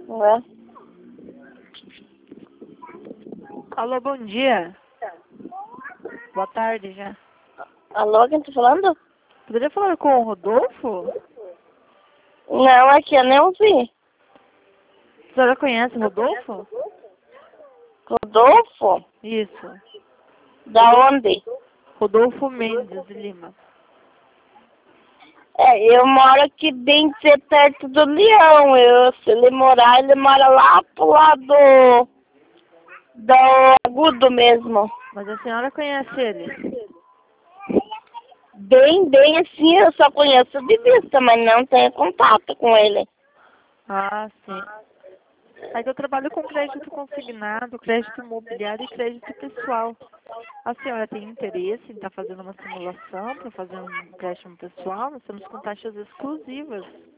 Ué? Alô, bom dia. Boa tarde já. Alô, quem tá falando? Poderia falar com o Rodolfo? Não, aqui eu nem ouvi. A senhora conhece o Rodolfo? Rodolfo? Isso. Da onde? Rodolfo Mendes de Lima. Eu moro aqui bem perto do Leão. Se ele morar, ele mora lá pro lado do Agudo mesmo. Mas a senhora conhece ele? Bem assim, eu só conheço de vista, mas não tenho contato com ele. Ah, sim. É que eu trabalho com crédito consignado, crédito imobiliário e crédito pessoal. A senhora tem interesse em estar fazendo uma simulação para fazer um empréstimo pessoal? Nós estamos com taxas exclusivas.